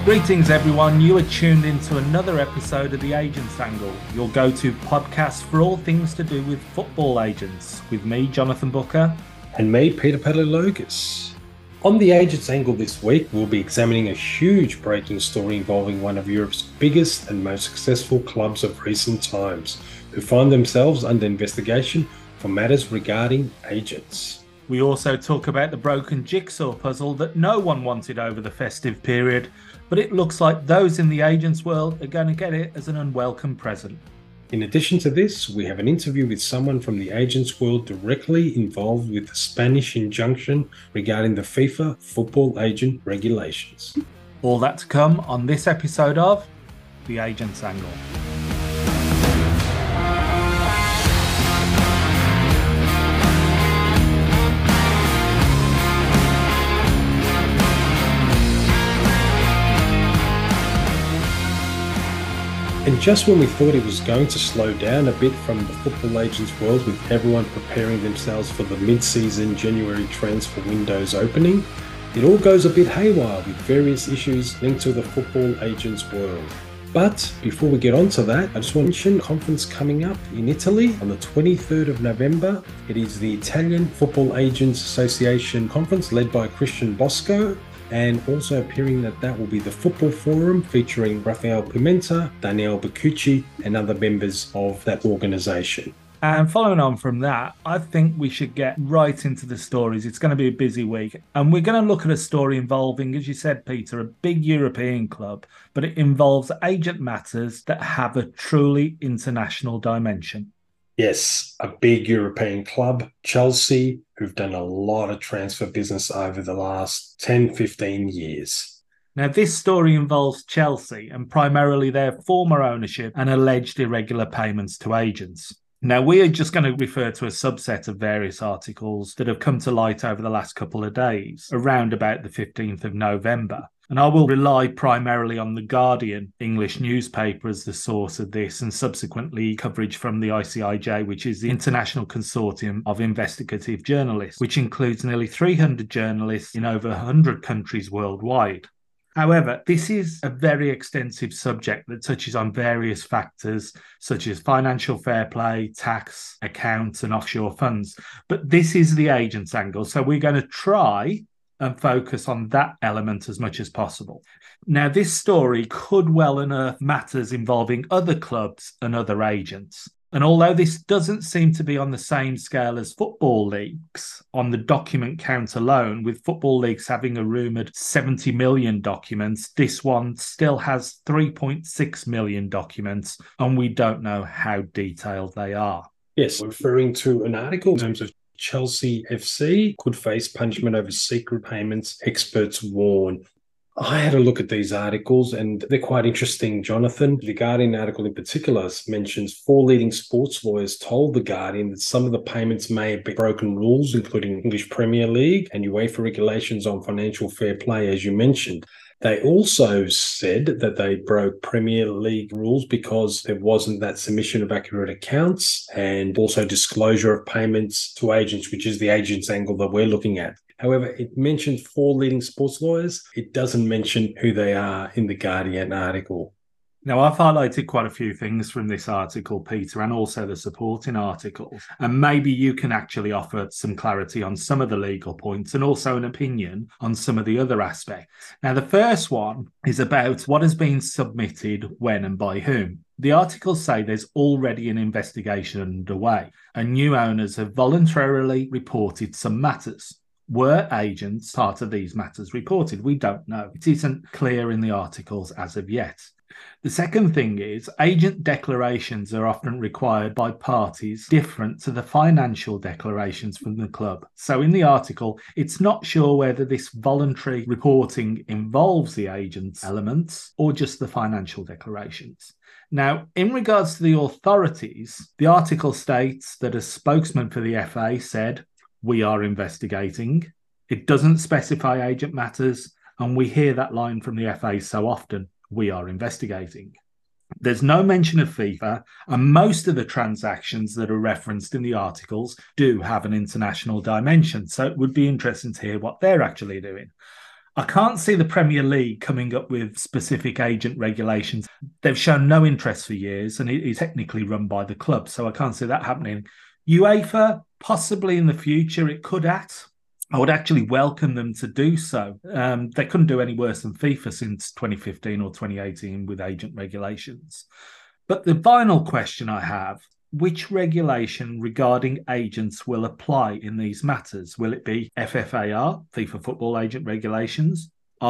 Greetings, everyone. You are tuned into another episode of The Agents Angle, your go-to podcast for all things to do with football agents, with me, Jonathan Booker. And me, Peter Palaiologos. On The Agents Angle this week, we'll be examining a huge breaking story involving one of Europe's biggest and most successful clubs of recent times, who find themselves under investigation for matters regarding agents. We also talk about the broken jigsaw puzzle that no one wanted over the festive period, but it looks like those in the agents world are going to get it as an unwelcome present. In addition to this, we have an interview with someone from the agents world directly involved with the Spanish injunction regarding the FIFA football agent regulations. All that to come on this episode of The Agents Angle. And just when we thought it was going to slow down a bit from the football agents world, with everyone preparing themselves for the mid-season January transfer windows opening, it all goes a bit haywire with various issues linked to the football agents world. But before we get on to that, I just want to mention a conference coming up in Italy on the 23rd of November. It is the Italian Football Agents Association conference led by Christian Bosco. And also appearing that will be the Football Forum featuring Rafael Pimenta, Daniele Beccucci and other members of that organisation. And following on from that, I think we should get right into the stories. It's going to be a busy week. And we're going to look at a story involving, as you said, Peter, a big European club, but it involves agent matters that have a truly international dimension. Yes, a big European club, Chelsea, who've done a lot of transfer business over the last 10, 15 years. Now, this story involves Chelsea and primarily their former ownership and alleged irregular payments to agents. Now, we are just going to refer to a subset of various articles that have come to light over the last couple of days, around about the 15th of November. And I will rely primarily on The Guardian English newspaper as the source of this, and subsequently coverage from the ICIJ, which is the International Consortium of Investigative Journalists, which includes nearly 300 journalists in over 100 countries worldwide. However, this is a very extensive subject that touches on various factors such as financial fair play, tax, accounts, and offshore funds. But this is the agent's angle, so we're going to try and focus on that element as much as possible. Now, this story could well unearth matters involving other clubs and other agents. And although this doesn't seem to be on the same scale as football leagues, on the document count alone, with football leagues having a rumoured 70 million documents, this one still has 3.6 million documents, and we don't know how detailed they are. Yes, referring to an article in terms of Chelsea FC could face punishment over secret payments, experts warn. I had a look at these articles and they're quite interesting, Jonathan. The Guardian article in particular mentions 4 leading sports lawyers told The Guardian that some of the payments may have broken rules, including English Premier League and UEFA regulations on financial fair play, as you mentioned. They also said that they broke Premier League rules because there wasn't that submission of accurate accounts and also disclosure of payments to agents, which is the agent's angle that we're looking at. However, it mentions 4 leading sports lawyers. It doesn't mention who they are in the Guardian article. Now, I've highlighted quite a few things from this article, Peter, and also the supporting articles. And maybe you can actually offer some clarity on some of the legal points and also an opinion on some of the other aspects. Now, the first one is about what has been submitted, when and by whom. The articles say there's already an investigation underway, and new owners have voluntarily reported some matters. Were agents part of these matters reported? We don't know. It isn't clear in the articles as of yet. The second thing is agent declarations are often required by parties different to the financial declarations from the club. So in the article, it's not sure whether this voluntary reporting involves the agent's elements or just the financial declarations. Now, in regards to the authorities, the article states that a spokesman for the FA said, "We are investigating." It doesn't specify agent matters, and we hear that line from the FA so often. We are investigating. There's no mention of FIFA, and most of the transactions that are referenced in the articles do have an international dimension, so it would be interesting to hear what they're actually doing. I can't see the Premier League coming up with specific agent regulations. They've shown no interest for years, and it is technically run by the club, so I can't see that happening. UEFA, possibly in the future, it could act. I would actually welcome them to do so. They couldn't do any worse than FIFA since 2015 or 2018 with agent regulations. But the final question I have, which regulation regarding agents will apply in these matters? Will it be FFAR, FIFA Football Agent Regulations,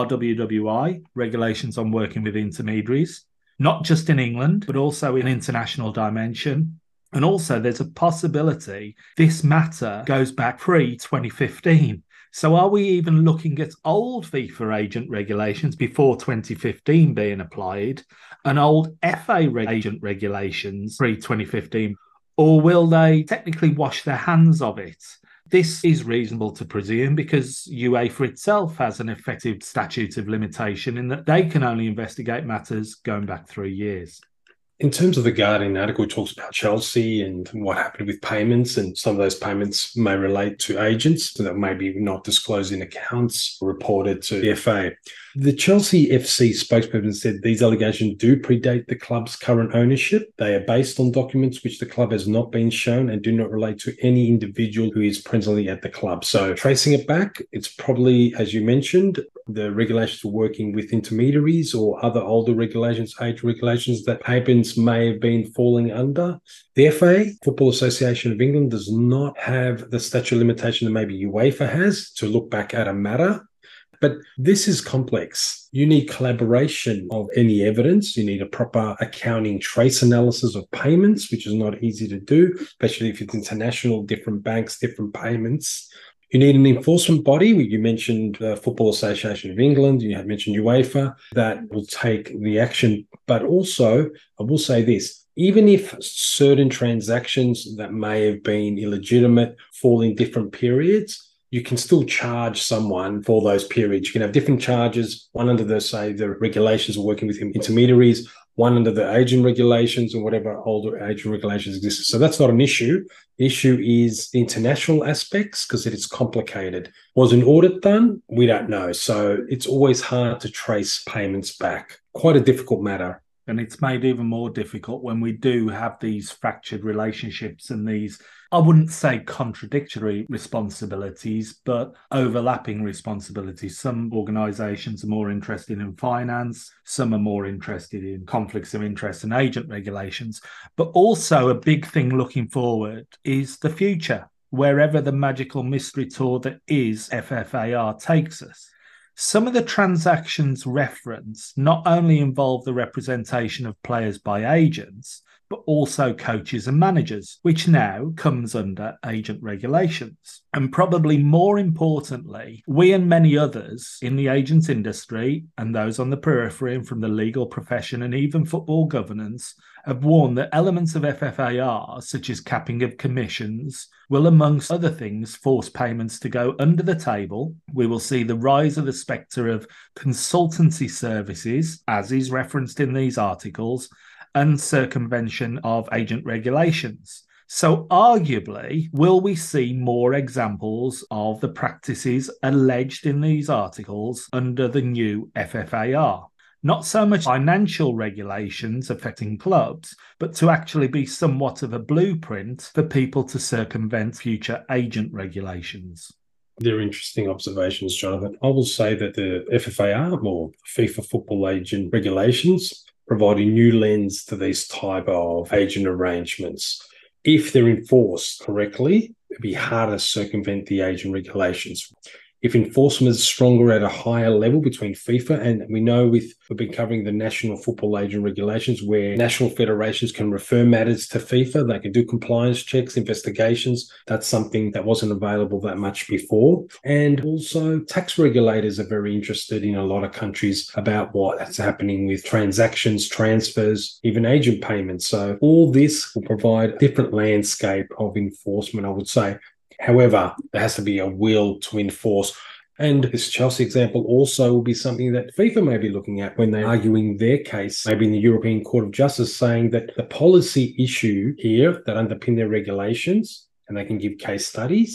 RWWI, Regulations on Working with Intermediaries, not just in England, but also in international dimension? And also there's a possibility this matter goes back pre-2015. So are we even looking at old FIFA agent regulations before 2015 being applied and old FA agent regulations pre-2015? Or will they technically wash their hands of it? This is reasonable to presume because UEFA itself has an effective statute of limitation in that they can only investigate matters going back 3 years. In terms of the Guardian article, it talks about Chelsea and what happened with payments, and some of those payments may relate to agents that may be not disclosed in accounts reported to the FA. The Chelsea FC spokesperson said these allegations do predate the club's current ownership. They are based on documents which the club has not been shown and do not relate to any individual who is presently at the club. So tracing it back, it's probably, as you mentioned, the regulations for working with intermediaries or other older regulations, age regulations that payments may have been falling under. The FA, Football Association of England, does not have the statute of limitation that maybe UEFA has to look back at a matter. But this is complex. You need collaboration of any evidence. You need a proper accounting trace analysis of payments, which is not easy to do, especially if it's international, different banks, different payments. You need an enforcement body. You mentioned the Football Association of England. You had mentioned UEFA that will take the action. But also, I will say this, even if certain transactions that may have been illegitimate fall in different periods, you can still charge someone for those periods. You can have different charges, one under the, say, the regulations of working with intermediaries, one under the agent regulations or whatever older agent regulations exist. So that's not an issue. The issue is the international aspects because it is complicated. Was an audit done? We don't know. So it's always hard to trace payments back. Quite a difficult matter. And it's made even more difficult when we do have these fractured relationships and these, I wouldn't say contradictory responsibilities, but overlapping responsibilities. Some organisations are more interested in finance, some are more interested in conflicts of interest and agent regulations. But also a big thing looking forward is the future, wherever the magical mystery tour that is FFAR takes us. Some of the transactions referenced not only involve the representation of players by agents, but also coaches and managers, which now comes under agent regulations. And probably more importantly, we and many others in the agents industry and those on the periphery and from the legal profession and even football governance have warned that elements of FFAR, such as capping of commissions, will, amongst other things, force payments to go under the table. We will see the rise of the spectre of consultancy services, as is referenced in these articles, and circumvention of agent regulations. So arguably, will we see more examples of the practices alleged in these articles under the new FFAR? Not so much financial regulations affecting clubs, but to actually be somewhat of a blueprint for people to circumvent future agent regulations. They're interesting observations, Jonathan. I will say that the FFAR, or FIFA Football Agent Regulations, provide a new lens to these type of agent arrangements. If they're enforced correctly, it'd be harder to circumvent the agent regulations. If enforcement is stronger at a higher level between FIFA, and we know we've been covering the national football agent regulations where national federations can refer matters to FIFA, they can do compliance checks, investigations. That's something that wasn't available that much before. And also tax regulators are very interested in a lot of countries about what's happening with transactions, transfers, even agent payments. So all this will provide a different landscape of enforcement, I would say. However, there has to be a will to enforce. And this Chelsea example also will be something that FIFA may be looking at when they're arguing their case, maybe in the European Court of Justice, saying that the policy issue here that underpin their regulations, and they can give case studies,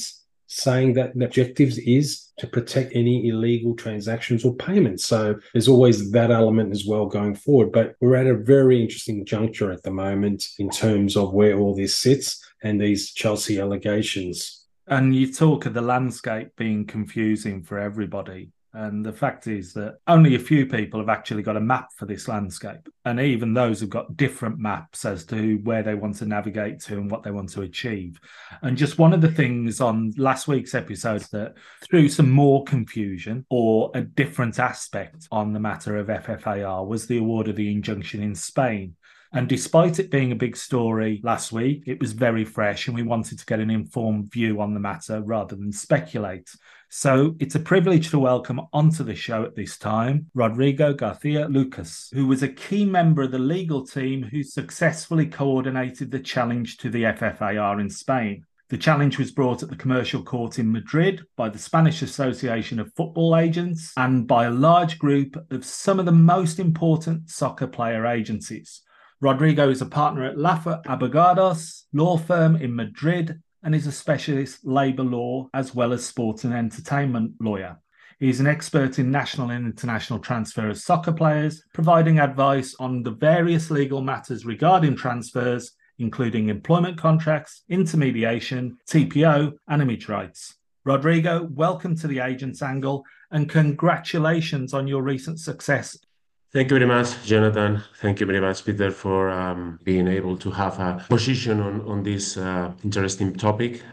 saying that the objectives is to protect any illegal transactions or payments. So there's always that element as well going forward. But we're at a very interesting juncture at the moment in terms of where all this sits and these Chelsea allegations. And you talk of the landscape being confusing for everybody. And the fact is that only a few people have actually got a map for this landscape. And even those have got different maps as to where they want to navigate to and what they want to achieve. And just one of the things on last week's episode that threw some more confusion or a different aspect on the matter of FFAR was the award of the injunction in Spain. And despite it being a big story last week, it was very fresh and we wanted to get an informed view on the matter rather than speculate. So it's a privilege to welcome onto the show at this time Rodrigo Garcia Lucas, who was a key member of the legal team who successfully coordinated the challenge to the FFAR in Spain. The challenge was brought at the Commercial Court in Madrid by the Spanish Association of Football Agents and by a large group of some of the most important soccer player agencies. Rodrigo is a partner at Lafer Abogados law firm in Madrid and is a specialist labour law as well as sports and entertainment lawyer. He is an expert in national and international transfer of soccer players, providing advice on the various legal matters regarding transfers, including employment contracts, intermediation, TPO, and image rights. Rodrigo, welcome to the Agents Angle and congratulations on your recent success. Thank you very much, Jonathan. Thank you very much, Peter, for being able to have a position on this interesting topic.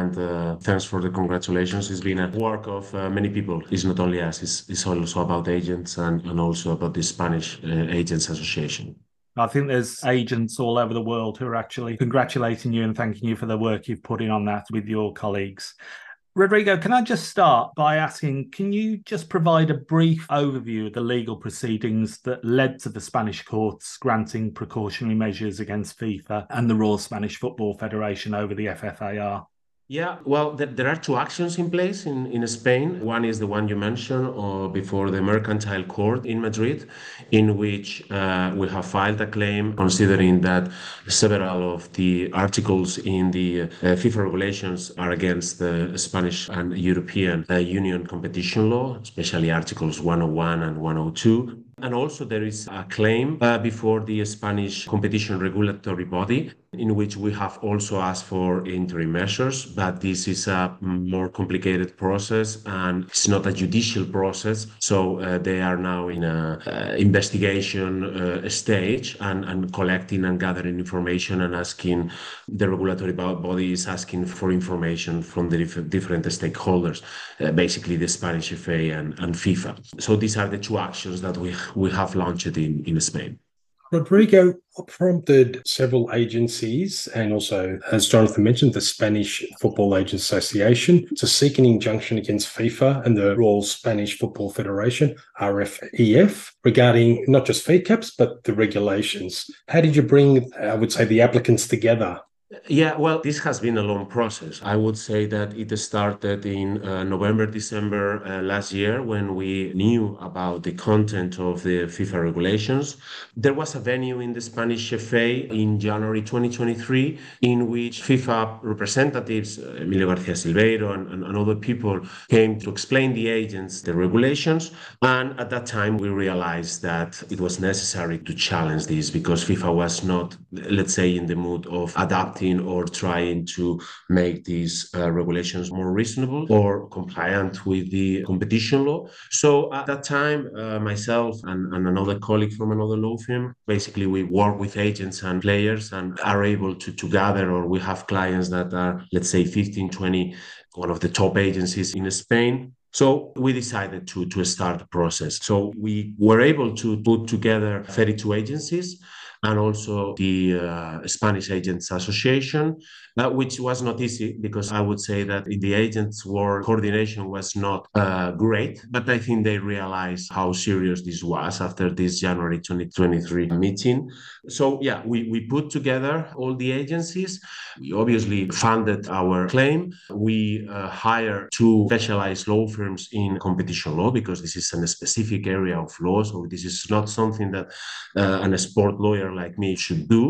And thanks for the congratulations. It's been a work of many people. It's not only us, it's also about agents and also about the Spanish Agents Association. I think there's agents all over the world who are actually congratulating you and thanking you for the work you've put in on that with your colleagues. Rodrigo, can I just start by asking, can you just provide a brief overview of the legal proceedings that led to the Spanish courts granting precautionary measures against FIFA and the Royal Spanish Football Federation over the FFAR? Yeah, well, there are two actions in place in Spain. One is the one you mentioned before the Mercantile Court in Madrid, in which we have filed a claim considering that several of the articles in the FIFA regulations are against the Spanish and European Union competition law, especially Articles 101 and 102. And also there is a claim before the Spanish competition regulatory body, in which we have also asked for interim measures, but this is a more complicated process and it's not a judicial process. So they are now in a investigation stage and collecting and gathering information and asking, the regulatory body is asking for information from the different stakeholders, basically the Spanish FA and FIFA. So these are the two actions that we have launched in Spain. Rodrigo, what prompted several agencies and also, as Jonathan mentioned, the Spanish Football Agents Association to seek an injunction against FIFA and the Royal Spanish Football Federation, RFEF, regarding not just fee caps, but the regulations? How did you bring, I would say, the applicants together? Yeah, well, this has been a long process. I would say that it started in November, December last year when we knew about the content of the FIFA regulations. There was a venue in the Spanish FA in January 2023 in which FIFA representatives, Emilio García Silveiro and other people came to explain the agents, the regulations. And at that time, we realized that it was necessary to challenge this because FIFA was not, let's say, in the mood of adapting or trying to make these regulations more reasonable or compliant with the competition law. So at that time, myself and another colleague from another law firm, basically we work with agents and players and are able to gather, or we have clients that are, let's say, 15, 20, one of the top agencies in Spain. So we decided to start the process. So we were able to put together 32 agencies and also the Spanish Agents Association, which was not easy because I would say that in the agents' work, coordination was not great, but I think they realized how serious this was after this January 2023 meeting. So yeah, we put together all the agencies. We obviously funded our claim. We hired two specialized law firms in competition law because this is a specific area of law. So this is not something that a sport lawyer like me should do.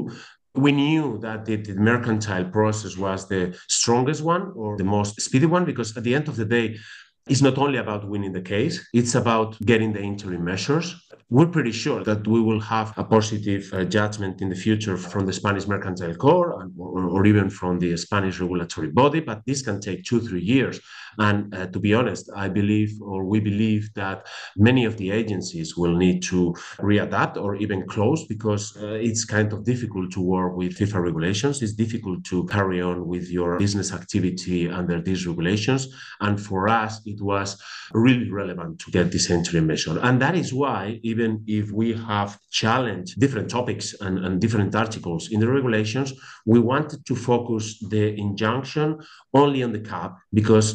We knew that the mercantile process was the strongest one or the most speedy one, because at the end of the day, it's not only about winning the case, it's about getting the interim measures. We're pretty sure that we will have a positive judgment in the future from the Spanish Mercantile Court or even from the Spanish regulatory body, but this can take 2-3 years. And to be honest, I believe, or we believe, that many of the agencies will need to readapt or even close, because it's kind of difficult to work with FIFA regulations. It's difficult to carry on with your business activity under these regulations. And for us, it was really relevant to get this interim measure. And that is why, even if we have challenged different topics and different articles in the regulations, we wanted to focus the injunction only on the cap, because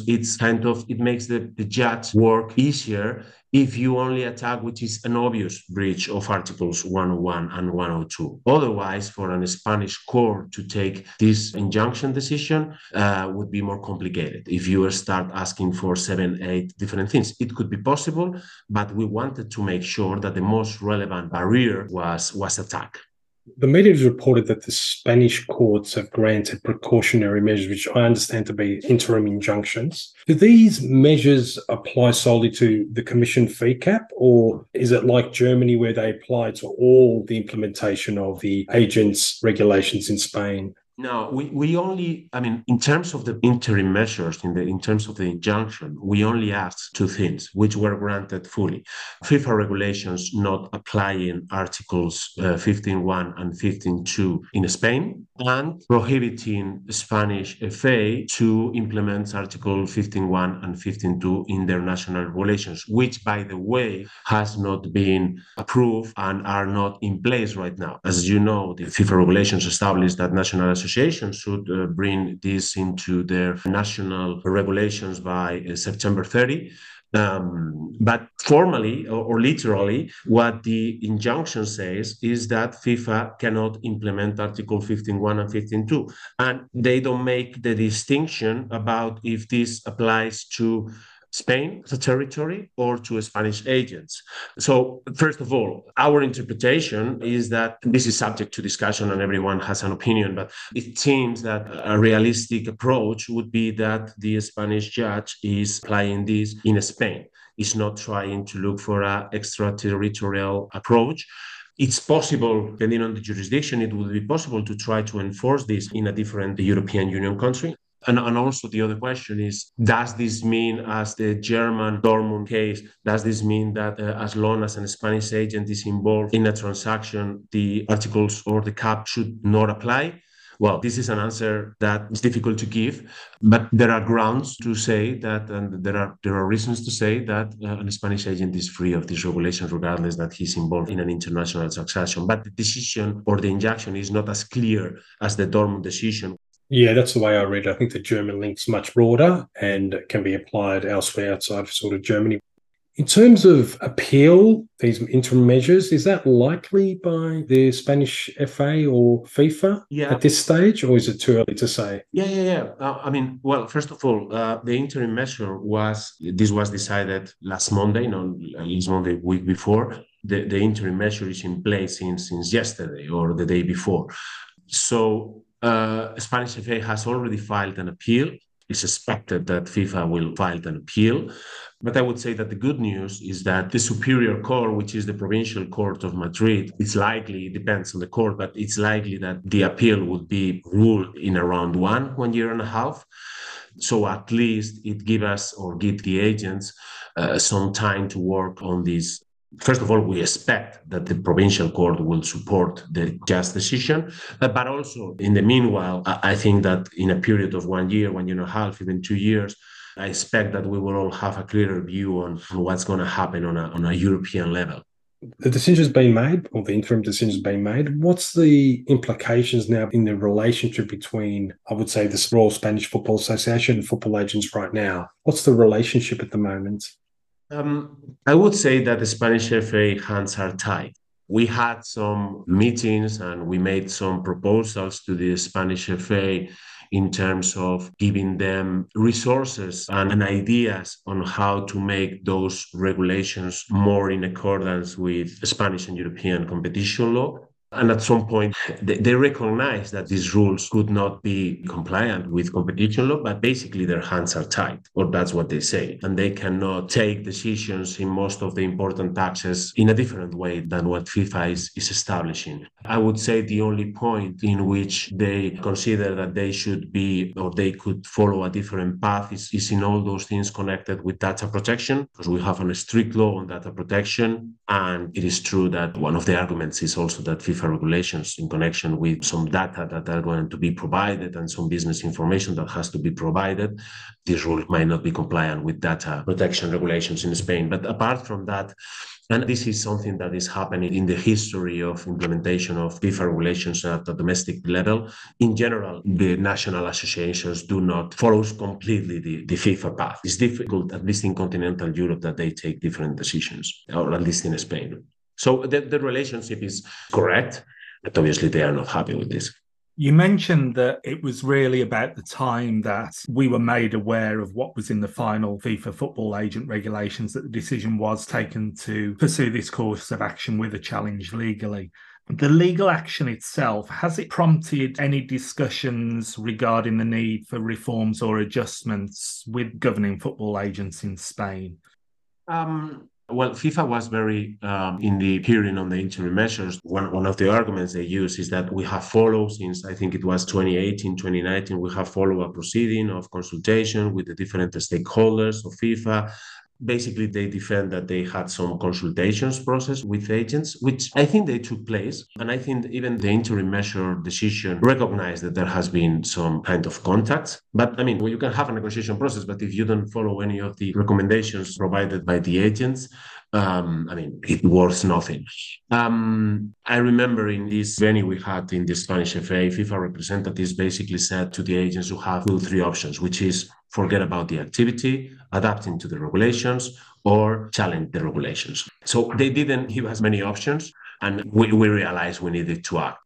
it makes the judge work easier if you only attack which is an obvious breach of Articles 101 and 102. Otherwise, for a Spanish court to take this injunction decision would be more complicated. If you start asking for 7-8 different things, it could be possible, but we wanted to make sure that the most relevant barrier was attacked. The media has reported that the Spanish courts have granted precautionary measures, which I understand to be interim injunctions. Do these measures apply solely to the commission fee cap, or is it like Germany where they apply to all the implementation of the agents' regulations in Spain? No, we only, in terms of the interim measures, in terms of the injunction, we only asked two things, which were granted fully. FIFA regulations not applying Articles 15.1 and 15.2 in Spain, and prohibiting Spanish FA to implement Article 15.1 and 15.2 in their national regulations, which, by the way, has not been approved and are not in place right now. As you know, the FIFA regulations establish that national associations should bring this into their national regulations by September 30. But formally or literally, what the injunction says is that FIFA cannot implement Article 15.1 and 15.2. And they don't make the distinction about if this applies to Spain as a territory or to Spanish agents. So, first of all, our interpretation is that this is subject to discussion and everyone has an opinion, but it seems that a realistic approach would be that the Spanish judge is applying this in Spain. Is not trying to look for an extraterritorial approach. It's possible, depending on the jurisdiction, it would be possible to try to enforce this in a different European Union country. And also the other question is, does this mean, as the German Dortmund case, does this mean that as long as a Spanish agent is involved in a transaction, the articles or the cap should not apply? Well, this is an answer that is difficult to give, but there are grounds to say that, and there are reasons to say that a Spanish agent is free of these regulations, regardless that he's involved in an international transaction. But the decision or the injunction is not as clear as the Dortmund decision. Yeah, that's the way I read it. I think the German link's much broader and can be applied elsewhere outside of sort of Germany. In terms of appeal, these interim measures, is that likely by the Spanish FA or FIFA at this stage, or is it too early to say? Yeah. Well, first of all, the interim measure was decided last Monday, week before. The interim measure is in place since yesterday or the day before. So Spanish FA has already filed an appeal. It's expected that FIFA will file an appeal. But I would say that the good news is that the Superior Court, which is the Provincial Court of Madrid, it's likely, it depends on the court, but it's likely that the appeal would be ruled in around 1 year and a half. So at least it gives the agents some time to work on this. First of all, we expect that the provincial court will support the just decision, but also in the meanwhile, I think that in a period of 1 year, 1 year and a half, even 2 years, I expect that we will all have a clearer view on what's going to happen on a European level. The decision's been made, or the interim decision's been made. What's the implications now in the relationship between, I would say, the Royal Spanish Football Association and football agents right now? What's the relationship at the moment? I would say that the Spanish FA hands are tied. We had some meetings and we made some proposals to the Spanish FA in terms of giving them resources and ideas on how to make those regulations more in accordance with Spanish and European competition law. And at some point, they recognize that these rules could not be compliant with competition law, but basically their hands are tied, or that's what they say. And they cannot take decisions in most of the important taxes in a different way than what FIFA is establishing. I would say the only point in which they consider that they should be, or they could follow a different path is in all those things connected with data protection, because we have a strict law on data protection. And it is true that one of the arguments is also that FIFA regulations in connection with some data that are going to be provided and some business information that has to be provided, this rule might not be compliant with data protection regulations in Spain. But apart from that, and this is something that is happening in the history of implementation of FIFA regulations at the domestic level. In general, the national associations do not follow completely the FIFA path. It's difficult, at least in continental Europe, that they take different decisions, or at least in Spain. So the relationship is correct, but obviously they are not happy with this. You mentioned that it was really about the time that we were made aware of what was in the final FIFA football agent regulations that the decision was taken to pursue this course of action with a challenge legally. The legal action itself, has it prompted any discussions regarding the need for reforms or adjustments with governing football agents in Spain? Well, FIFA was very, in the hearing on the interim measures, one of the arguments they use is that we have followed, since I think it was 2018, 2019, we have followed a proceeding of consultation with the different stakeholders of FIFA. Basically, they defend that they had some consultations process with agents, which I think they took place. And I think even the interim measure decision recognized that there has been some kind of contacts. But I mean, well, you can have a negotiation process, but if you don't follow any of the recommendations provided by the agents, I mean, it worth nothing. I remember in this venue we had in the Spanish FA, FIFA representatives basically said to the agents who have three options, which is forget about the activity, adapting to the regulations, or challenge the regulations. So they didn't give us many options, and we realized we needed to act.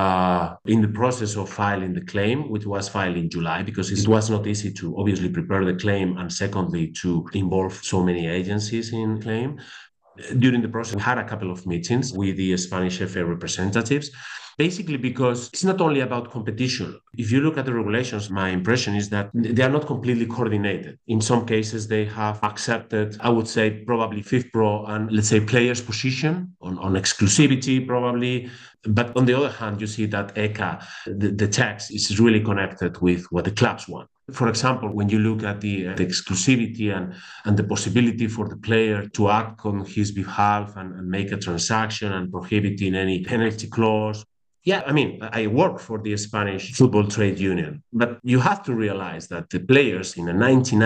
In the process of filing the claim, which was filed in July, because it was not easy to obviously prepare the claim, and secondly, to involve so many agencies in claim. During the process, we had a couple of meetings with the Spanish FA representatives, basically because it's not only about competition. If you look at the regulations, my impression is that they are not completely coordinated. In some cases, they have accepted, I would say, probably FIFPro and, let's say, players' position on exclusivity, probably. But on the other hand, you see that ECA, the text, is really connected with what the clubs want. For example, when you look at the exclusivity and the possibility for the player to act on his behalf and make a transaction and prohibiting any penalty clause. Yeah, I mean, I work for the Spanish Football Trade Union, but you have to realize that the players, in a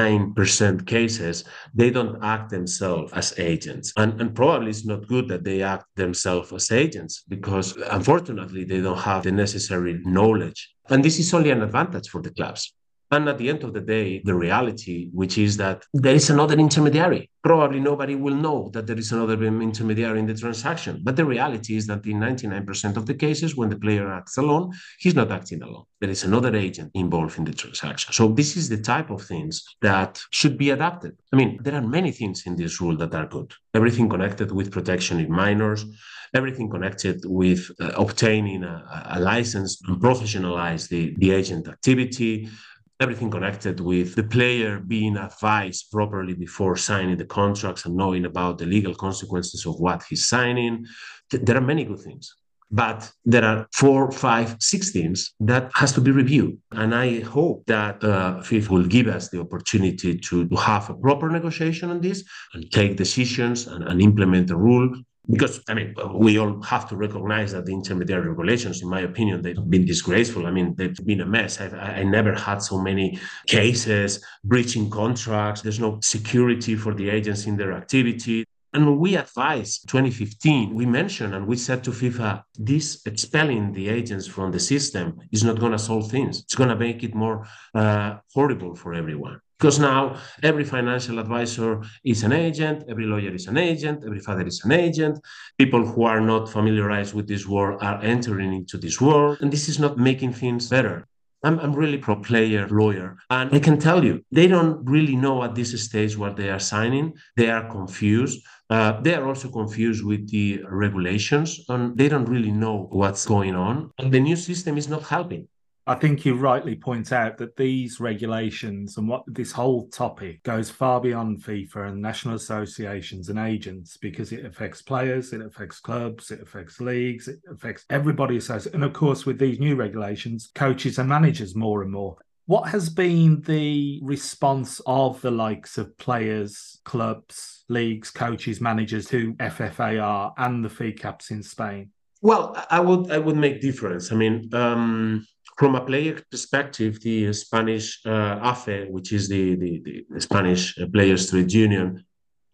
99% cases, they don't act themselves as agents. And probably it's not good that they act themselves as agents, because unfortunately, they don't have the necessary knowledge. And this is only an advantage for the clubs. And at the end of the day, the reality, which is that there is another intermediary. Probably nobody will know that there is another intermediary in the transaction. But the reality is that in 99% of the cases, when the player acts alone, he's not acting alone. There is another agent involved in the transaction. So this is the type of things that should be adapted. I mean, there are many things in this rule that are good. Everything connected with protection in minors, everything connected with obtaining a license and professionalize the agent activity, everything connected with the player being advised properly before signing the contracts and knowing about the legal consequences of what he's signing. There are many good things, but there are 4, 5, 6 things that has to be reviewed. And I hope that FIFA will give us the opportunity to have a proper negotiation on this and take decisions and implement the rule. Because, I mean, we all have to recognize that the intermediary regulations, in my opinion, they've been disgraceful. I mean, they've been a mess. I never had so many cases, breaching contracts. There's no security for the agents in their activity. And when we advised 2015, we mentioned and we said to FIFA, this expelling the agents from the system is not going to solve things. It's going to make it more horrible for everyone. Because now every financial advisor is an agent, every lawyer is an agent, every father is an agent. People who are not familiarized with this world are entering into this world, and this is not making things better. I'm really pro-player lawyer. And I can tell you, they don't really know at this stage what they are signing. They are confused. They are also confused with the regulations, and they don't really know what's going on. And the new system is not helping. I think you rightly point out that these regulations and what this whole topic goes far beyond FIFA and national associations and agents, because it affects players, it affects clubs, it affects leagues, it affects everybody associated. And of course, with these new regulations, coaches and managers more and more. What has been the response of the likes of players, clubs, leagues, coaches, managers to FFAR and the fee caps in Spain? Well, I would make difference. I mean, from a player perspective, the Spanish AFE, which is the Spanish Players Trade Union,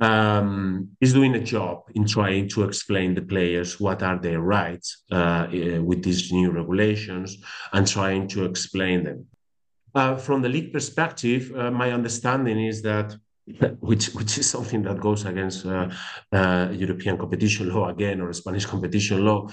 is doing a job in trying to explain the players what are their rights with these new regulations and trying to explain them. From the league perspective, my understanding is that which is something that goes against European competition law again, or Spanish competition law.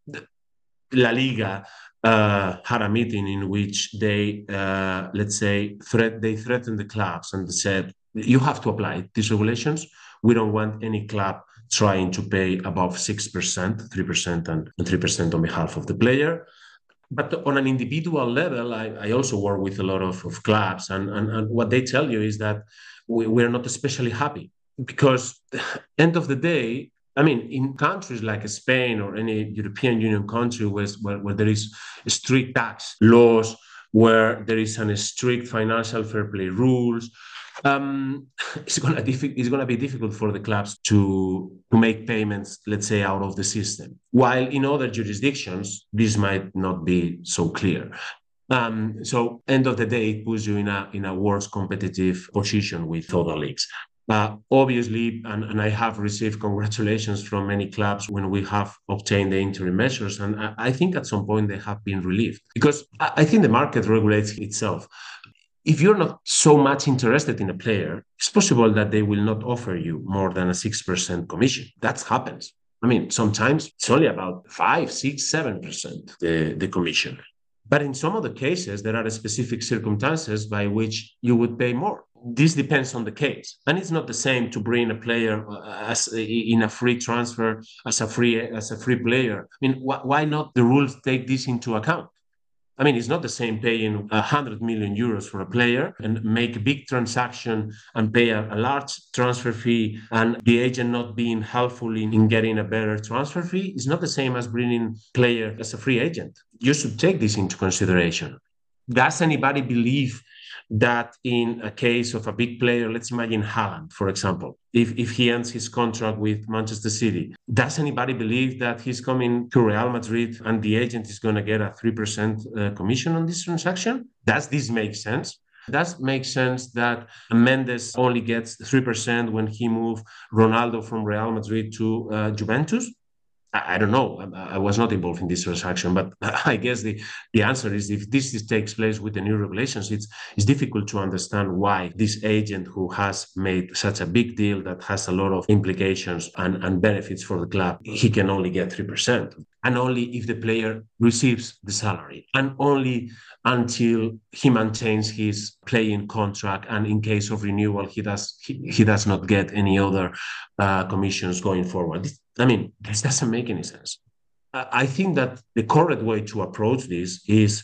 La Liga had a meeting in which they, let's say, threatened the clubs and said, you have to apply these regulations. We don't want any club trying to pay above 6%, 3% and 3% on behalf of the player. But on an individual level, I also work with a lot of clubs, and what they tell you is that we're not especially happy, because end of the day, I mean, in countries like Spain or any European Union country where there is strict tax laws, where there is a strict financial fair play rules, it's going to be difficult for the clubs to make payments, let's say, out of the system. While in other jurisdictions, this might not be so clear. So end of the day, it puts you in a worse competitive position with other leagues. Obviously, and I have received congratulations from many clubs when we have obtained the interim measures, and I think at some point they have been relieved, because I think the market regulates itself. If you're not so much interested in a player, it's possible that they will not offer you more than a 6% commission. That happens. I mean, sometimes it's only about 5, 6, 7% the commission. But in some of the cases, there are specific circumstances by which you would pay more. This depends on the case. And it's not the same to bring a player in a free transfer as a free player. I mean, why not the rules take this into account? I mean, it's not the same paying 100 million euros for a player and make a big transaction and pay a large transfer fee, and the agent not being helpful in getting a better transfer fee. It's not the same as bringing player as a free agent. You should take this into consideration. Does anybody believe that in a case of a big player, let's imagine Haaland, for example, if he ends his contract with Manchester City, does anybody believe that he's coming to Real Madrid and the agent is going to get a 3% commission on this transaction? Does this make sense? Does make sense that Mendes only gets 3% when he moved Ronaldo from Real Madrid to Juventus? I don't know. I was not involved in this transaction, but I guess the answer is, if this takes place with the new regulations, it's difficult to understand why this agent who has made such a big deal that has a lot of implications and benefits for the club, he can only get 3%. And only if the player receives the salary, and only until he maintains his playing contract, and in case of renewal, he does not get any other commissions going forward. I mean, this doesn't make any sense. I think that the correct way to approach this is,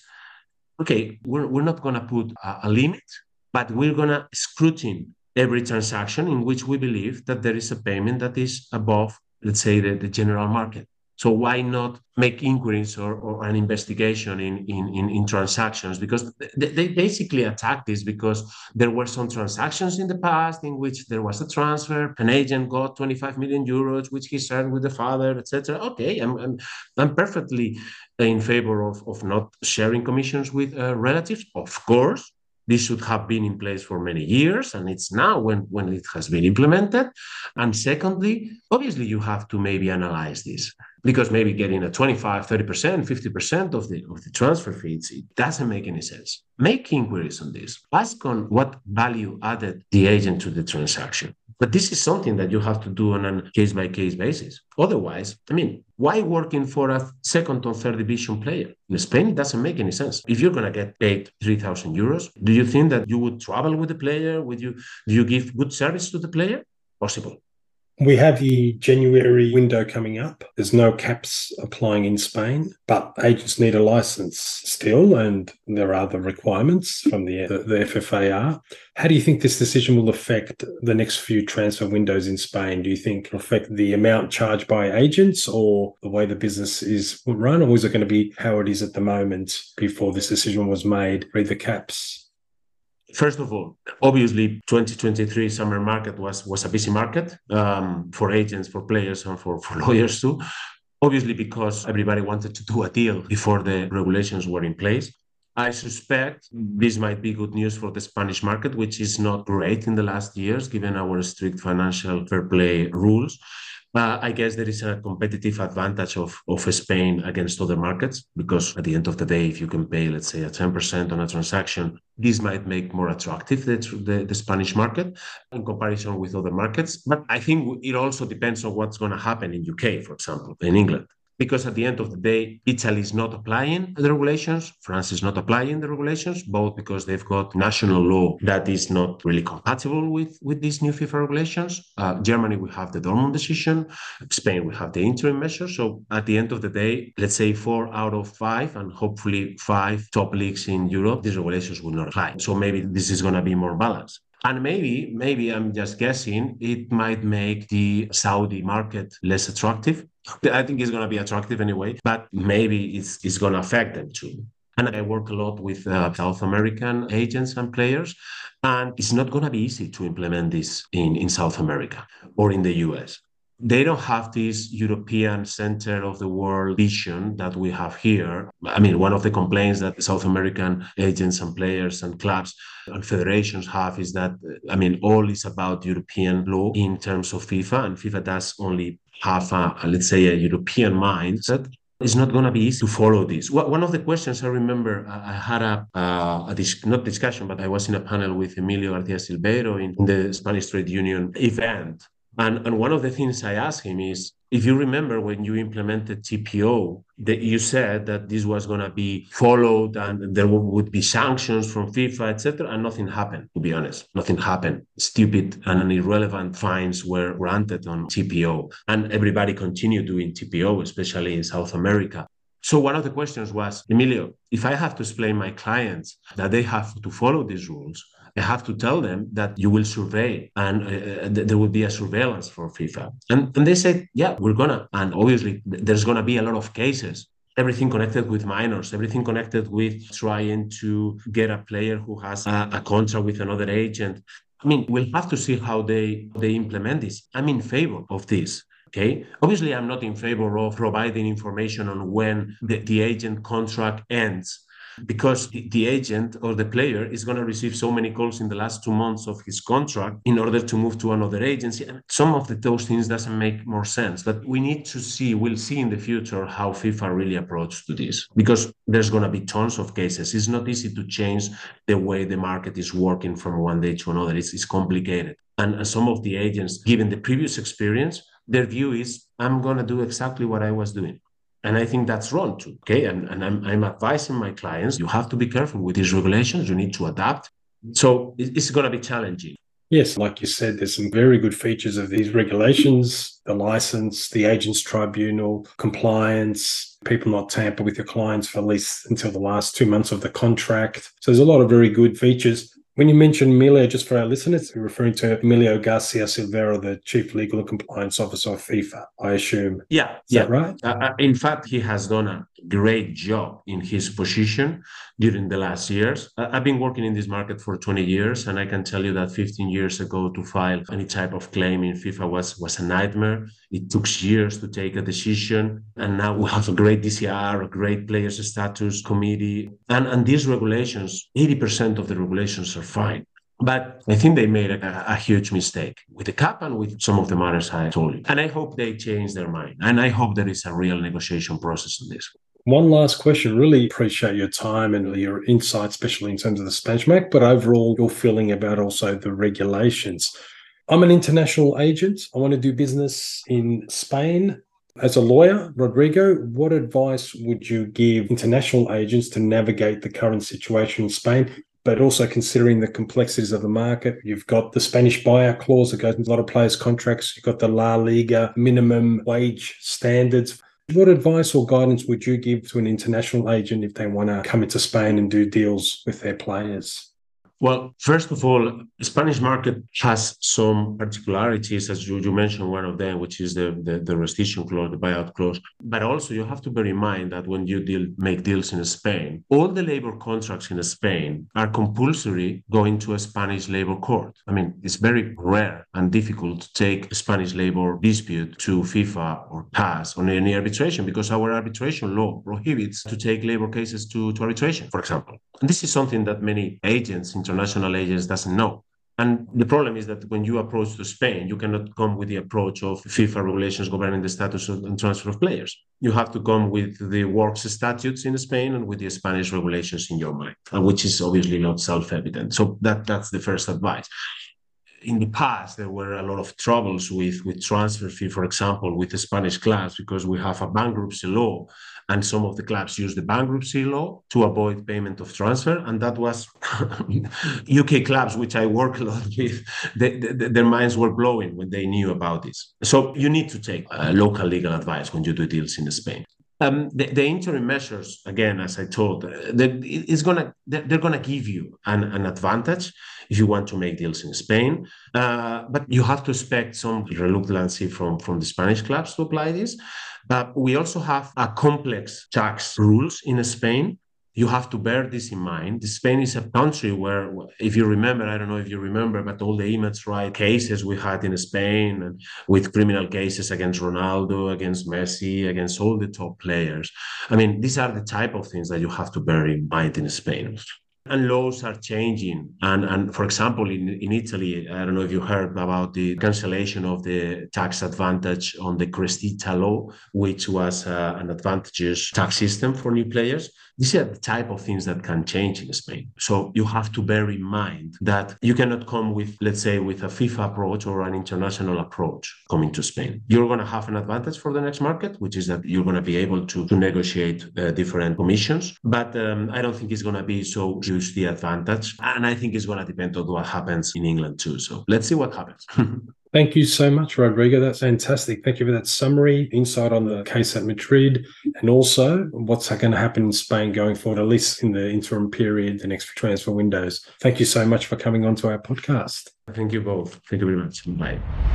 okay, we're not going to put a limit, but we're going to scrutinize every transaction in which we believe that there is a payment that is above, let's say, the general market. So why not make inquiries or an investigation in transactions? Because they basically attack this because there were some transactions in the past in which there was a transfer, an agent got 25 million euros, which he shared with the father, etc. Okay, I'm perfectly in favor of not sharing commissions with relatives, of course. This should have been in place for many years, and it's now when it has been implemented. And secondly, obviously, you have to maybe analyze this, because maybe getting a 25, 30%, 50% of the transfer fees, it doesn't make any sense. Make inquiries on this. Ask on what value added the agent to the transaction. But this is something that you have to do on a case-by-case basis. Otherwise, why working for a second or third division player? In Spain, it doesn't make any sense. If you're going to get paid 3,000 euros, do you think that you would travel with the player? Do you give good service to the player? Possible. We have the January window coming up. There's no caps applying in Spain, but agents need a license still, and there are other requirements from the FFAR. How do you think this decision will affect the next few transfer windows in Spain? Do you think it'll affect the amount charged by agents or the way the business is run, or is it going to be how it is at the moment before this decision was made, read the caps? First of all, obviously, 2023 summer market was a busy market for agents, for players, and for lawyers too. Obviously, because everybody wanted to do a deal before the regulations were in place. I suspect this might be good news for the Spanish market, which is not great in the last years, given our strict financial fair play rules. I guess there is a competitive advantage of Spain against other markets, because at the end of the day, if you can pay, let's say, a 10% on a transaction, this might make more attractive the Spanish market in comparison with other markets. But I think it also depends on what's going to happen in UK, for example, in England. Because at the end of the day, Italy is not applying the regulations, France is not applying the regulations, both because they've got national law that is not really compatible with these new FIFA regulations. Germany, we have the Dortmund decision. Spain, we have the interim measure. So at the end of the day, let's say 4 out of 5, and hopefully 5 top leagues in Europe, these regulations will not apply. So maybe this is going to be more balanced. And maybe I'm just guessing, it might make the Saudi market less attractive. I think it's going to be attractive anyway, but maybe it's going to affect them too. And I work a lot with South American agents and players, and it's not going to be easy to implement this in South America or in the US. They don't have this European center of the world vision that we have here. One of the complaints that South American agents and players and clubs and federations have is that, all is about European law in terms of FIFA, and FIFA does only have let's say, a European mindset. It's not going to be easy to follow this. One of the questions I remember, I had not discussion, but I was in a panel with Emilio García Silveiro in the Spanish Trade Union event. And one of the things I asked him is, if you remember when you implemented TPO, that you said that this was going to be followed and there would be sanctions from FIFA, etc., and nothing happened, to be honest. Nothing happened. Stupid and irrelevant fines were granted on TPO, and everybody continued doing TPO, especially in South America. So one of the questions was, Emilio, if I have to explain my clients that they have to follow these rules, I have to tell them that you will survey and there will be a surveillance for FIFA. And they said, yeah, we're gonna. And obviously, there's gonna be a lot of cases. Everything connected with minors, everything connected with trying to get a player who has a contract with another agent. We'll have to see how they implement this. I'm in favor of this. Okay. Obviously, I'm not in favor of providing information on when the agent contract ends, because the agent or the player is going to receive so many calls in the last 2 months of his contract in order to move to another agency. And some of those things doesn't make more sense. But we need to see, we'll see in the future how FIFA really approaches to this, because there's going to be tons of cases. It's not easy to change the way the market is working from one day to another. It's complicated. And some of the agents, given the previous experience, their view is, I'm going to do exactly what I was doing. And I think that's wrong too, okay? And I'm advising my clients, you have to be careful with these regulations. You need to adapt. So it's going to be challenging. Yes, like you said, there's some very good features of these regulations, the license, the agents tribunal, compliance, people not tamper with your clients for at least until the last 2 months of the contract. So there's a lot of very good features. When you mention Emilio, just for our listeners, you're referring to Emilio García Silveiro, the Chief Legal and Compliance Officer of FIFA, I assume. Yeah. Is that right? In fact, he has done a great job in his position during the last years. I've been working in this market for 20 years, and I can tell you that 15 years ago to file any type of claim in FIFA was a nightmare. It took years to take a decision, and now we have a great DCR, a great players status committee, and these regulations, 80% of the regulations are fine. But I think they made a huge mistake with the cap and with some of the matters I told you. And I hope they change their mind. And I hope there is a real negotiation process on this. One last question. Really appreciate your time and your insight, especially in terms of the Spanish market, but overall your feeling about also the regulations. I'm an international agent. I want to do business in Spain. As a lawyer, Rodrigo, what advice would you give international agents to navigate the current situation in Spain, but also considering the complexities of the market? You've got the Spanish buyout clause that goes into a lot of players' contracts. You've got the La Liga minimum wage standards. What advice or guidance would you give to an international agent if they want to come into Spain and do deals with their players? Well, first of all, the Spanish market has some particularities, as you mentioned, one of them, which is the rescission clause, the buyout clause. But also you have to bear in mind that when you make deals in Spain, all the labor contracts in Spain are compulsory going to a Spanish labor court. I mean, it's very rare and difficult to take a Spanish labor dispute to FIFA or CAS on any arbitration, because our arbitration law prohibits to take labor cases to arbitration, for example. And this is something that many agents, international agents, doesn't know. And the problem is that when you approach to Spain, you cannot come with the approach of FIFA regulations governing the status and transfer of players. You have to come with the works statutes in Spain and with the Spanish regulations in your mind, which is obviously not self-evident. So that's the first advice. In the past, there were a lot of troubles with transfer fee, for example, with the Spanish clubs, because we have a bankruptcy law, and some of the clubs use the bankruptcy law to avoid payment of transfer. And that was UK clubs, which I work a lot with, their minds were blowing when they knew about this. So you need to take local legal advice when you do deals in Spain. The interim measures, again, as I told, they're gonna give you an advantage if you want to make deals in Spain, but you have to expect some reluctancy from the Spanish clubs to apply this. But we also have a complex tax rules in Spain. You have to bear this in mind. Spain is a country where, if you remember, I don't know if you remember, but all the image right cases we had in Spain, and with criminal cases against Ronaldo, against Messi, against all the top players. I mean, these are the type of things that you have to bear in mind in Spain. And laws are changing. And for example, in Italy, I don't know if you heard about the cancellation of the tax advantage on the Crestita law, which was an advantageous tax system for new players. These are the type of things that can change in Spain. So you have to bear in mind that you cannot come with, let's say, with a FIFA approach or an international approach coming to Spain. You're going to have an advantage for the next market, which is that you're going to be able to negotiate different commissions. But I don't think it's going to be so huge the advantage. And I think it's going to depend on what happens in England too. So let's see what happens. Thank you so much, Rodrigo. That's fantastic. Thank you for that summary, insight on the case at Madrid, and also what's going to happen in Spain going forward, at least in the interim period, the next transfer windows. Thank you so much for coming on to our podcast. Thank you both. Thank you very much. Bye.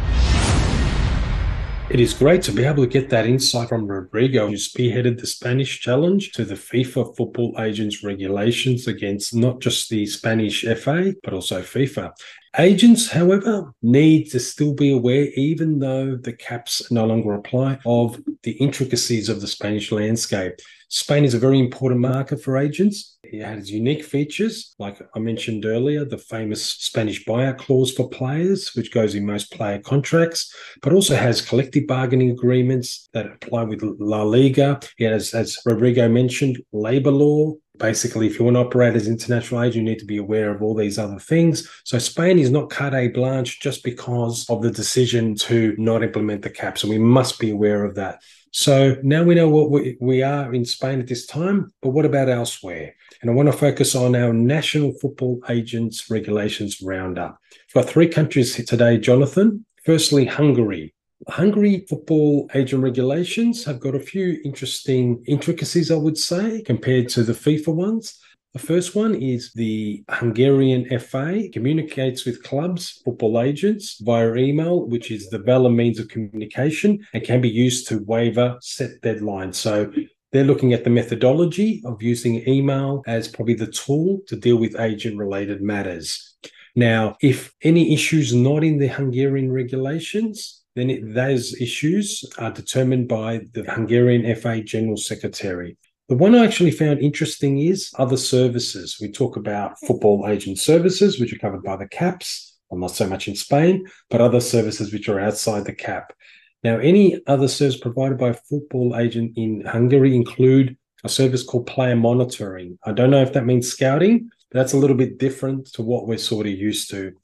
It is great to be able to get that insight from Rodrigo, who spearheaded the Spanish challenge to the FIFA football agents regulations against not just the Spanish FA, but also FIFA. Agents, however, need to still be aware, even though the caps no longer apply, of the intricacies of the Spanish landscape. Spain is a very important market for agents. It has unique features, like I mentioned earlier, the famous Spanish buyout clause for players, which goes in most player contracts, but also has collective bargaining agreements that apply with La Liga. It has, as Rodrigo mentioned, labor law. Basically, if you want to operate as an international agent, you need to be aware of all these other things. So Spain is not carte blanche just because of the decision to not implement the cap. So we must be aware of that. So now we know what we are in Spain at this time, but what about elsewhere? And I want to focus on our National Football Agents Regulations Roundup. We've got 3 countries today, Jonathan. Firstly, Hungary. Hungary football agent regulations have got a few interesting intricacies, I would say, compared to the FIFA ones. The first one is the Hungarian FA communicates with clubs, football agents via email, which is the valid means of communication and can be used to waiver set deadlines. So they're looking at the methodology of using email as probably the tool to deal with agent-related matters. Now, if any issues not in the Hungarian regulations, then those issues are determined by the Hungarian FA General Secretary. The one I actually found interesting is other services. We talk about football agent services, which are covered by the caps, well, not so much in Spain, but other services which are outside the cap. Now, any other service provided by a football agent in Hungary include a service called player monitoring. I don't know if that means scouting, but that's a little bit different to what we're sort of used to.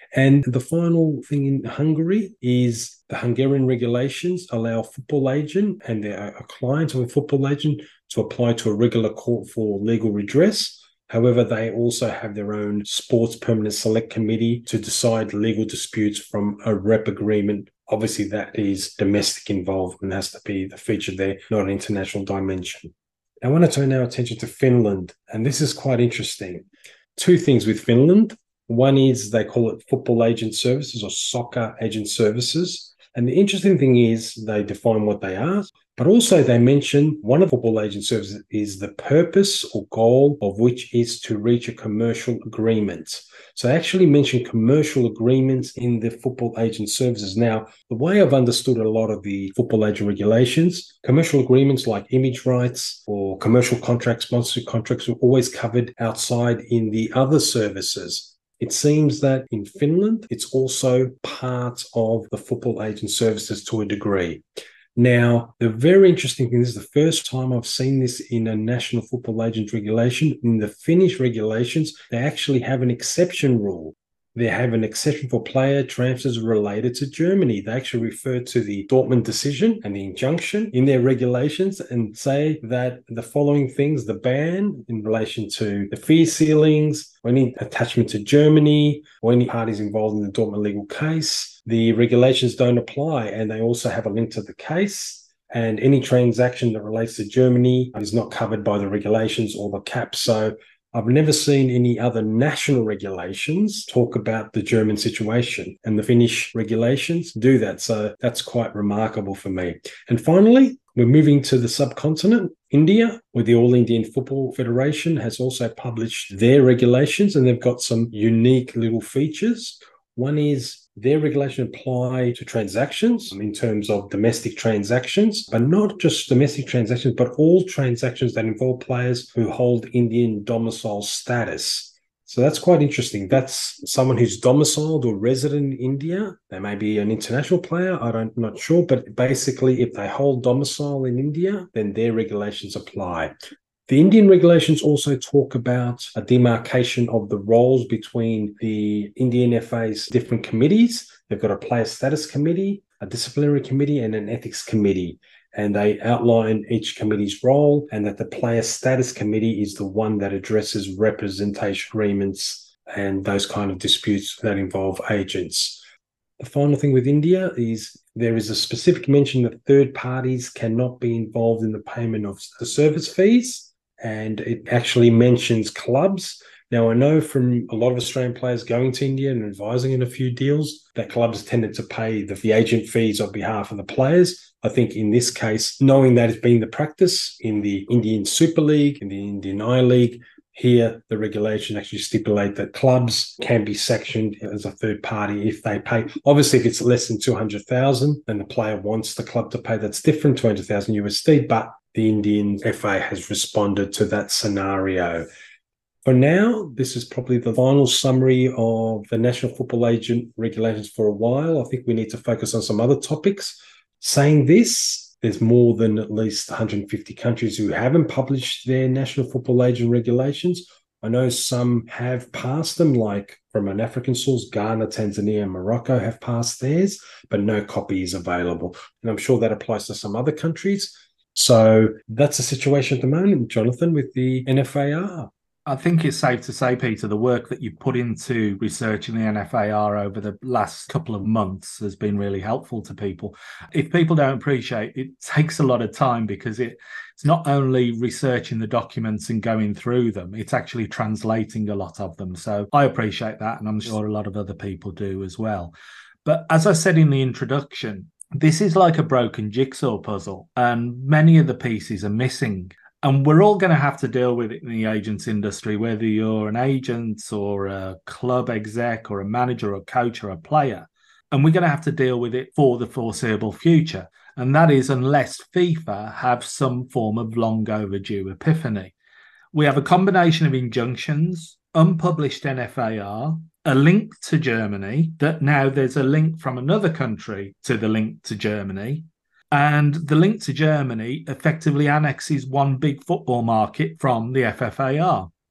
And the final thing in Hungary is the Hungarian regulations allow a football agent and a client of a football agent to apply to a regular court for legal redress. However, they also have their own sports permanent select committee to decide legal disputes from a rep agreement. Obviously, that is domestic involvement, has to be the feature there, not an international dimension. I want to turn our attention to Finland, and this is quite interesting. Two things with Finland. One is they call it football agent services or soccer agent services. And the interesting thing is they define what they are, but also they mention one of the football agent services is the purpose or goal of which is to reach a commercial agreement. So they actually mention commercial agreements in the football agent services. Now, the way I've understood a lot of the football agent regulations, commercial agreements like image rights or commercial contracts, sponsorship contracts are always covered outside in the other services. It seems that in Finland, it's also part of the football agent services to a degree. Now, the very interesting thing, this is the first time I've seen this in a national football agent regulation. In the Finnish regulations, they actually have an exception rule. They have an exception for player transfers related to Germany. They actually refer to the Dortmund decision and the injunction in their regulations and say that the following things, the ban in relation to the fee ceilings, or any attachment to Germany, or any parties involved in the Dortmund legal case, the regulations don't apply. And they also have a link to the case. And any transaction that relates to Germany is not covered by the regulations or the cap. So I've never seen any other national regulations talk about the German situation, and the Finnish regulations do that. So that's quite remarkable for me. And finally, we're moving to the subcontinent, India, where the All Indian Football Federation has also published their regulations, and they've got some unique little features. One is their regulation apply to transactions in terms of domestic transactions, but not just domestic transactions, but all transactions that involve players who hold Indian domicile status. So that's quite interesting. That's someone who's domiciled or resident in India. They may be an international player, I'm not sure, but basically if they hold domicile in India, then their regulations apply. The Indian regulations also talk about a demarcation of the roles between the Indian FA's different committees. They've got a player status committee, a disciplinary committee, and an ethics committee. And they outline each committee's role, and that the player status committee is the one that addresses representation agreements and those kind of disputes that involve agents. The final thing with India is there is a specific mention that third parties cannot be involved in the payment of the service fees. And it actually mentions clubs. Now, I know from a lot of Australian players going to India and advising in a few deals that clubs tended to pay the agent fees on behalf of the players. I think in this case, knowing that it's been the practice in the Indian Super League, in the Indian I-League, here the regulation actually stipulate that clubs can be sectioned as a third party if they pay. Obviously, if it's less than 200,000, then the player wants the club to pay. That's different, 200,000 USD, but the Indian FA has responded to that scenario. For now, this is probably the final summary of the National Football Agent regulations for a while. I think we need to focus on some other topics. Saying this, there's more than at least 150 countries who haven't published their National Football Agent regulations. I know some have passed them, like from an African source, Ghana, Tanzania, and Morocco have passed theirs, but no copy is available. And I'm sure that applies to some other countries. So that's the situation at the moment, Jonathan, with the NFAR. I think it's safe to say, Peter, the work that you've put into researching the NFAR over the last couple of months has been really helpful to people. If people don't appreciate it, takes a lot of time because it's not only researching the documents and going through them, it's actually translating a lot of them. So I appreciate that, and I'm sure a lot of other people do as well. But as I said in the introduction, this is like a broken jigsaw puzzle, and many of the pieces are missing. And we're all going to have to deal with it in the agents industry, whether you're an agent or a club exec or a manager or a coach or a player. And we're going to have to deal with it for the foreseeable future. And that is unless FIFA have some form of long overdue epiphany. We have a combination of injunctions, unpublished NFAR, a link to Germany, that now there's a link from another country to the link to Germany. And the link to Germany effectively annexes one big football market from the FFAR.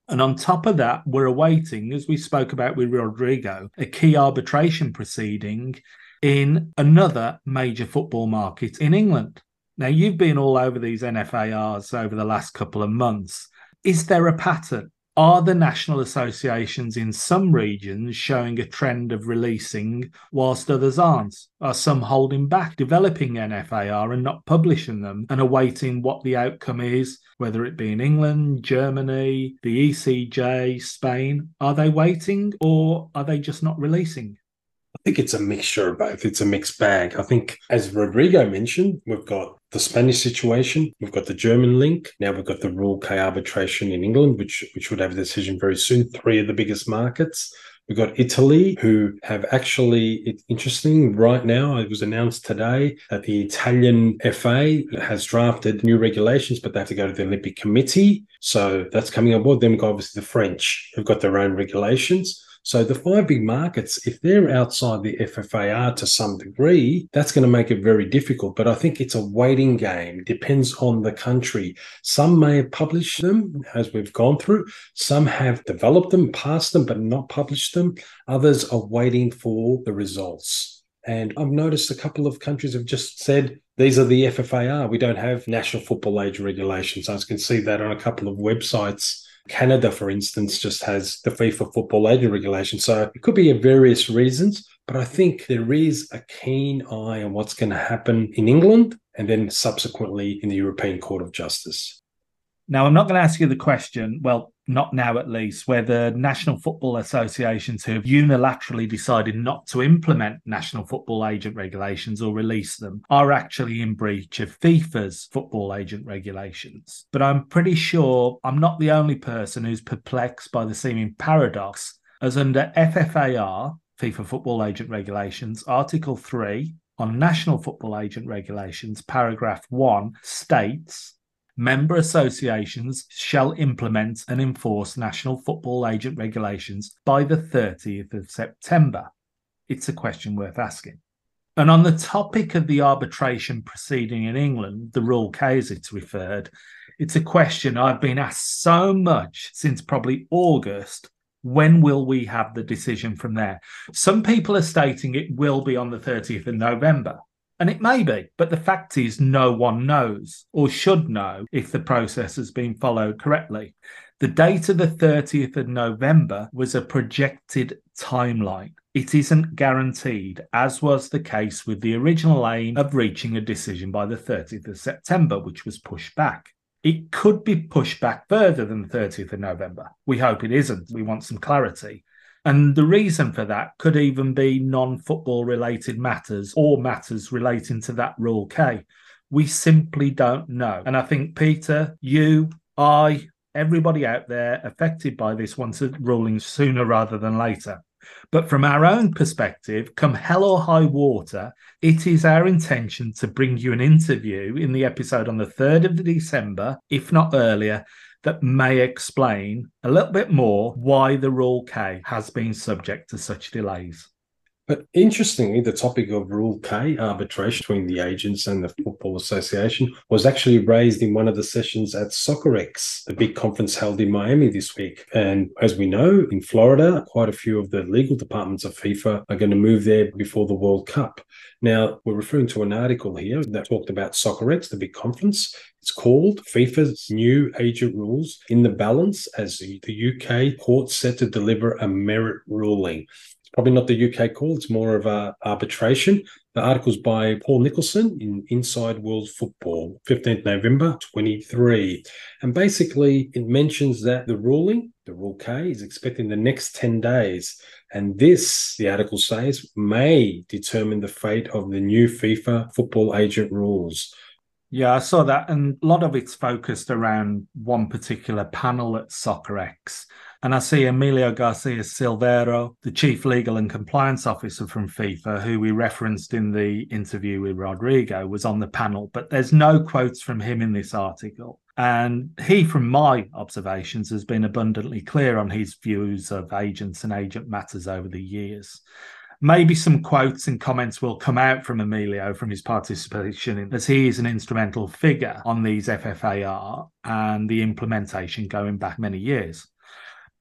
And on top of that, we're awaiting, as we spoke about with Rodrigo, a key arbitration proceeding in another major football market in England. Now, you've been all over these NFARs over the last couple of months. Is there a pattern? Are the national associations in some regions showing a trend of releasing whilst others aren't? Are some holding back developing NFAR and not publishing them and awaiting what the outcome is, whether it be in England, Germany, the ECJ, Spain? Are they waiting or are they just not releasing? I think it's a mixture of both. It's a mixed bag. I think, as Rodrigo mentioned, we've got the Spanish situation, we've got the German link, now we've got the Rule K arbitration in England, which would have a decision very soon. 3 of the biggest markets. We've got Italy, who have actually, it's interesting, right now, it was announced today that the Italian FA has drafted new regulations, but they have to go to the Olympic Committee. So that's coming on board. Then we've got obviously the French, who've got their own regulations. So the 5 big markets, if they're outside the FFAR to some degree, that's going to make it very difficult. But I think it's a waiting game. It depends on the country. Some may have published them, as we've gone through. Some have developed them, passed them, but not published them. Others are waiting for the results. And I've noticed a couple of countries have just said, these are the FFAR. We don't have national football age regulations. I can see that on a couple of websites. Canada, for instance, just has the FIFA football agent regulation. So it could be various reasons, but I think there is a keen eye on what's going to happen in England and then subsequently in the European Court of Justice. Now, I'm not going to ask you the question, well, not now at least, whether national football associations who have unilaterally decided not to implement national football agent regulations or release them are actually in breach of FIFA's football agent regulations. But I'm pretty sure I'm not the only person who's perplexed by the seeming paradox, as under FFAR, FIFA football agent regulations, Article 3 on national football agent regulations, paragraph 1 states, member associations shall implement and enforce national football agent regulations by the 30th of September. It's a question worth asking. And on the topic of the arbitration proceeding in England, the Rule K as it's referred, it's a question I've been asked so much since probably August. When will we have the decision from there? Some people are stating it will be on the 30th of November. And it may be, but the fact is no one knows or should know if the process has been followed correctly. The date of the 30th of November was a projected timeline. It isn't guaranteed, as was the case with the original aim of reaching a decision by the 30th of September, which was pushed back. It could be pushed back further than the 30th of November. We hope it isn't. We want some clarity. And the reason for that could even be non-football related matters or matters relating to that Rule K. We simply don't know. And I think, Peter, you, I, everybody out there affected by this wants a ruling sooner rather than later. But from our own perspective, come hell or high water, it is our intention to bring you an interview in the episode on the 3rd of December, if not earlier, that may explain a little bit more why the Rule K has been subject to such delays. But interestingly, the topic of Rule K, arbitration between the agents and the Football Association, was actually raised in one of the sessions at SoccerX, the big conference held in Miami this week. And as we know, in Florida, quite a few of the legal departments of FIFA are going to move there before the World Cup. Now, we're referring to an article here that talked about SoccerX, the big conference. It's called FIFA's New Agent Rules in the Balance as the UK court set to deliver a merit ruling. Probably not the UK call, it's more of a arbitration. The article's by Paul Nicholson in Inside World Football, 15th November 23. And basically, it mentions that the ruling, the Rule K, is expected in the next 10 days. And this, the article says, may determine the fate of the new FIFA football agent rules. Yeah, I saw that. And a lot of it's focused around one particular panel at SoccerX. And I see Emilio Garcia Silvero, the Chief Legal and Compliance Officer from FIFA, who we referenced in the interview with Rodrigo, was on the panel. But there's no quotes from him in this article. And he, from my observations, has been abundantly clear on his views of agents and agent matters over the years. Maybe some quotes and comments will come out from Emilio from his participation, as he is an instrumental figure on these FFAR and the implementation going back many years.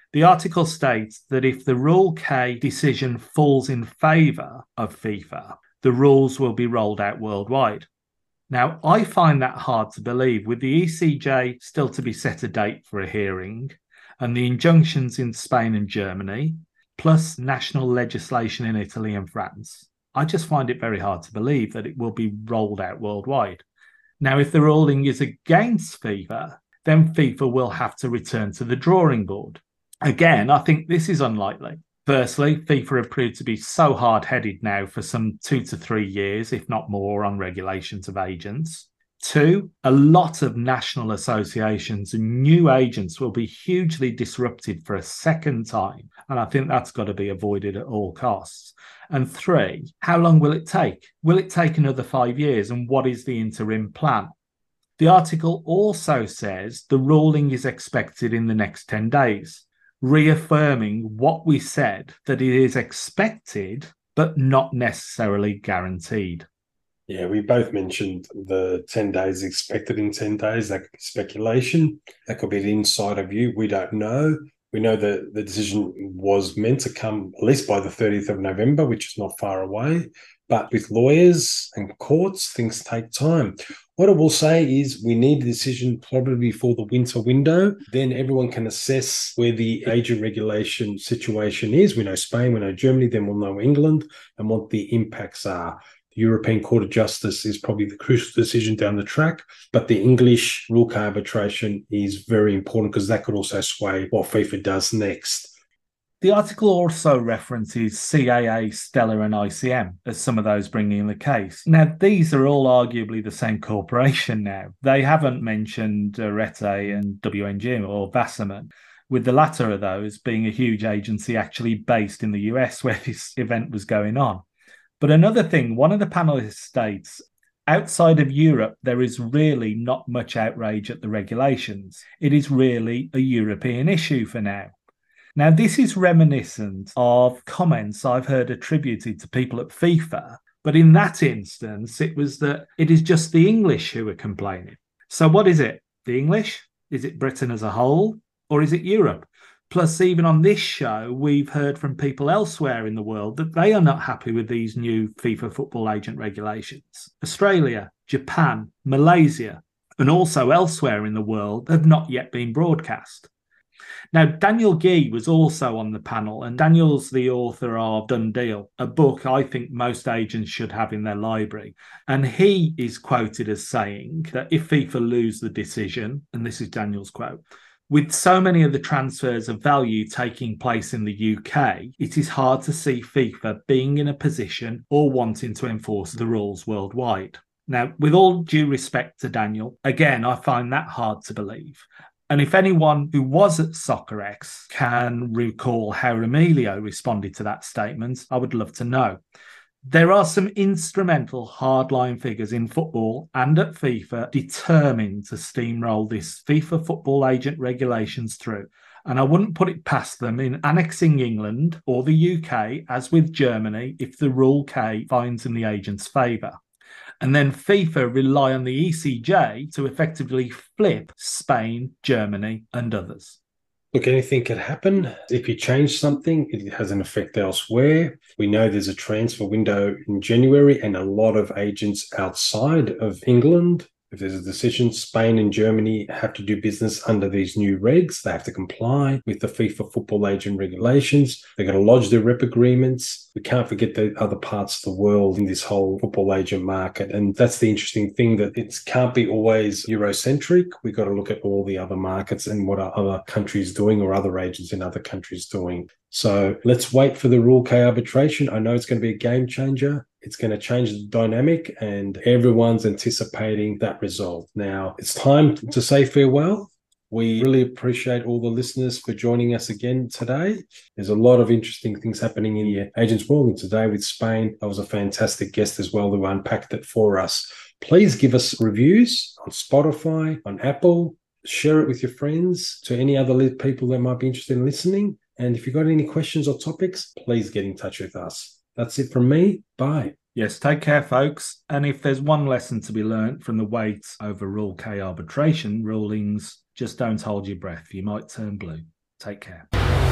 The article states that if the Rule K decision falls in favour of FIFA, the rules will be rolled out worldwide. Now, I find that hard to believe, with the ECJ still to be set a date for a hearing, and the injunctions in Spain and Germany, plus national legislation in Italy and France. I just find it very hard to believe that it will be rolled out worldwide. Now, if the ruling is against FIFA, then FIFA will have to return to the drawing board. Again, I think this is unlikely. Firstly, FIFA have proved to be so hard-headed now for some 2 to 3 years, if not more, on regulations of agents. 2, a lot of national associations and new agents will be hugely disrupted for a second time, and I think that's got to be avoided at all costs. And 3, how long will it take? Will it take another 5 years, and what is the interim plan? The article also says the ruling is expected in the next 10 days, reaffirming what we said, that it is expected, but not necessarily guaranteed. Yeah, we both mentioned the 10 days expected in 10 days. That could be speculation. That could be the insider view. We don't know. We know that the decision was meant to come at least by the 30th of November, which is not far away. But with lawyers and courts, things take time. What I will say is we need a decision probably before the winter window. Then everyone can assess where the agent regulation situation is. We know Spain, we know Germany, then we'll know England and what the impacts are. The European Court of Justice is probably the crucial decision down the track, but the English Rule K arbitration is very important because that could also sway what FIFA does next. The article also references CAA, Stella and ICM as some of those bringing the case. Now, these are all arguably the same corporation now. They haven't mentioned Rete and WNG or Wasserman, with the latter of those being a huge agency actually based in the US where this event was going on. But another thing, one of the panelists states, outside of Europe, there is really not much outrage at the regulations. It is really a European issue for now. Now, this is reminiscent of comments I've heard attributed to people at FIFA, but in that instance, it was that it is just the English who are complaining. So what is it? The English? Is it Britain as a whole? Or is it Europe? Plus, even on this show, we've heard from people elsewhere in the world that they are not happy with these new FIFA football agent regulations. Australia, Japan, Malaysia, and also elsewhere in the world have not yet been broadcast. Now, Daniel Guy was also on the panel, and Daniel's the author of Done Deal, a book I think most agents should have in their library. And he is quoted as saying that if FIFA lose the decision, and this is Daniel's quote, with so many of the transfers of value taking place in the UK, it is hard to see FIFA being in a position or wanting to enforce the rules worldwide. Now, with all due respect to Daniel, again, I find that hard to believe. And if anyone who was at SoccerX can recall how Emilio responded to that statement, I would love to know. There are some instrumental hardline figures in football and at FIFA determined to steamroll this FIFA football agent regulations through. And I wouldn't put it past them in annexing England or the UK, as with Germany, if the Rule K finds in the agent's favour. And then FIFA rely on the ECJ to effectively flip Spain, Germany, and others. Look, anything could happen. If you change something, it has an effect elsewhere. We know there's a transfer window in January and a lot of agents outside of England. If there's a decision, Spain and Germany have to do business under these new regs. They have to comply with the FIFA football agent regulations. They're going to lodge their rep agreements. We can't forget the other parts of the world in this whole football agent market. And that's the interesting thing, that it can't be always Eurocentric. We've got to look at all the other markets and what are other countries doing or other agents in other countries doing. So let's wait for the Rule K arbitration. I know it's going to be a game changer. It's going to change the dynamic and everyone's anticipating that result. Now, it's time to say farewell. We really appreciate all the listeners for joining us again today. There's a lot of interesting things happening in the agents world. And today with Spain, that was a fantastic guest as well who unpacked it for us. Please give us reviews on Spotify, on Apple. Share it with your friends, to any other people that might be interested in listening. And if you've got any questions or topics, please get in touch with us. That's it from me. Bye. Yes, take care, folks. And if there's one lesson to be learnt from the wait over Rule K arbitration rulings, just don't hold your breath. You might turn blue. Take care.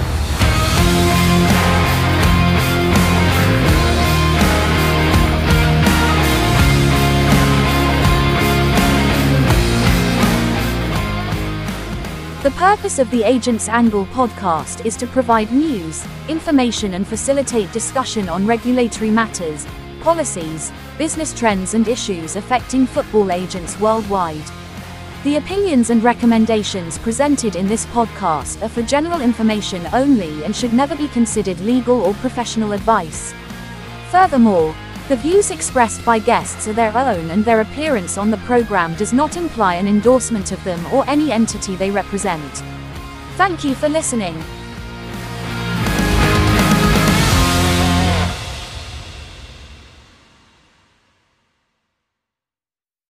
The purpose of the Agent's Angle podcast is to provide news, information and facilitate discussion on regulatory matters, policies, business trends and issues affecting football agents worldwide. The opinions and recommendations presented in this podcast are for general information only and should never be considered legal or professional advice. Furthermore, the views expressed by guests are their own and their appearance on the program does not imply an endorsement of them or any entity they represent. Thank you for listening.